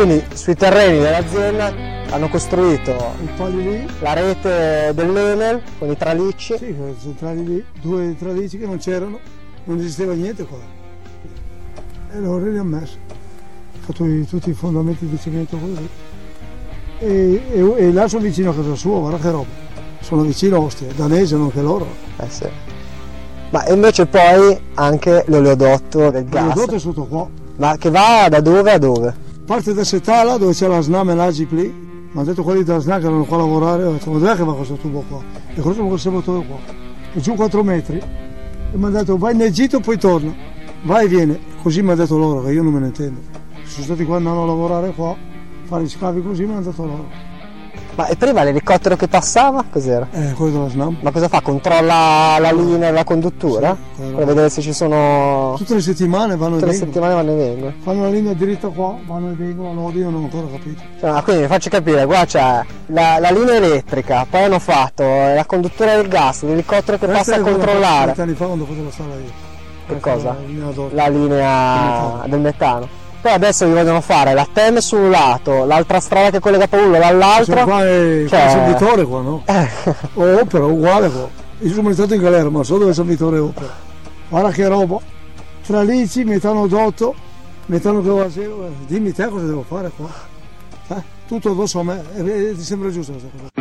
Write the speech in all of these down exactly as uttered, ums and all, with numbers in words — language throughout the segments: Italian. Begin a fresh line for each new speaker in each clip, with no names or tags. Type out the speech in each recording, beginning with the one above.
quindi sui terreni dell'azienda hanno costruito
I pali lì.
la rete dell'Enel con i tralicci.
Sì, centrali lì, due tralicci che non c'erano, non esisteva niente qua. E l'ho rimesso. Ho fatto i, tutti i fondamenti di cemento così. E, e, e là sono vicino a casa sua, guarda che roba. Sono vicino a Ostia, danese, non che loro.
Eh sì. Ma invece poi anche l'oleodotto del gas.
L'oleodotto è sotto qua.
Ma che va da dove a dove?
Parte da Setala dove c'è la SNAM e l'Agip lì. Mi hanno detto quelli della SNAM che erano qua a lavorare, ho detto ma dov'è che va questo tubo qua? E questo è questo motore qua. E giù quattro metri. E mi hanno detto vai nel gito poi torna. Vai e viene. Così mi hanno detto loro, che io non me ne intendo. Sono stati qua andando a lavorare qua, fare gli scavi così, mi hanno detto loro.
Ma e prima l'elicottero che passava cos'era?
Eh, quello della SNAM.
Ma cosa fa? Controlla la linea e la conduttura?
Sì,
per vedere se ci sono...
Tutte le settimane vanno
Tutte
e
le
vengono.
settimane vanno e vengono.
Fanno la linea dritta qua, vanno e vengono, no, io non ho ancora capito.
Cioè, quindi vi faccio capire, qua c'è la, la linea elettrica, poi hanno fatto la conduttura del gas, l'elicottero che
Questa
passa a
è quella
controllare.
venti anni fa quando facevo la sala io.
Che
Questa
cosa?
è La linea, d'oro.
La linea del metano. Poi adesso vi vogliono fare la T E M su un lato, l'altra strada che collega Paolo dall'altro.
Sono qua è
cioè...
San Vittore qua, no?
Eh.
O Opera, uguale qua. Io sono stato in galera, ma so dove è San Vittore e Opera. Guarda che roba. Tralicci, metanodotto, metano che va a zero. Eh, dimmi te cosa devo fare qua. Eh? Tutto addosso a me. Eh, ti sembra giusto questa cosa?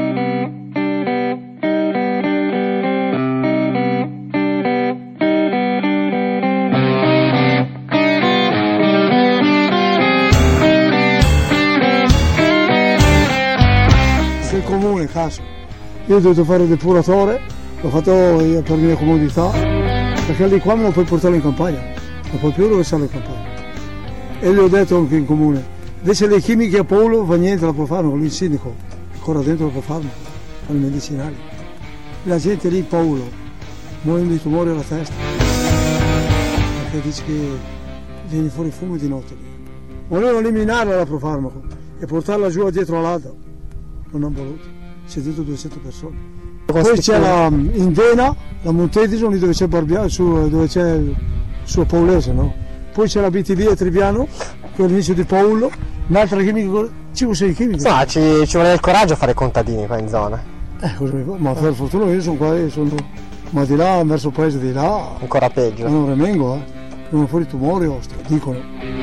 Il comune, caso. Io ho dovuto fare il depuratore, l'ho fatto io per mia comodità, perché lì qua me lo puoi portare in campagna, non puoi più rovesciare in campagna. E gli ho detto anche in comune, invece le chimiche a Paolo va niente, la può fare, lui il sindaco, ancora dentro lo può fare, con i medicinali. La gente lì, Paolo, muore di tumori alla testa, perché dice che viene fuori fumo di notte. Volevano eliminarla la profarmaco e portarla giù dietro all'Ada. Non hanno voluto, c'è dentro duecento persone. Poi c'è la Indena, la Montedison, lì dove c'è Barbiano, su, dove c'è il suo Paolese, no? Poi c'è la B T V a Triviano, che è l'inizio di Paolo, un'altra chimica, cinque sei chimiche.
Insomma, ci, ci vuole il coraggio a fare contadini qua in zona.
Eh, cosa mi fa? Ma per fortuna io sono qua, io sono, ma di là, verso il paese di là.
Ancora peggio.
Non remengo, eh. Non fuori tumori, ostia, dicono.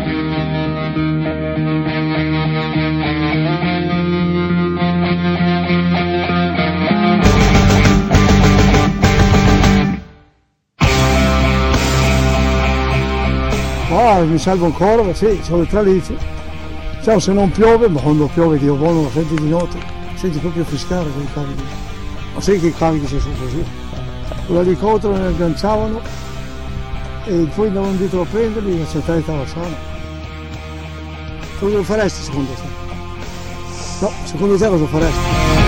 Ah, mi salvo ancora, ma sì, c'ho le tralicci. Ciao, se non piove, ma quando piove Dio buono, la senti di notte, senti proprio fischiare quei cavi. Ma sai che i cavi che ci sono così? L'elicottero ne agganciavano e poi andavano dietro a prenderli e la centrale stava sana. Cosa faresti secondo te? No, secondo te cosa faresti?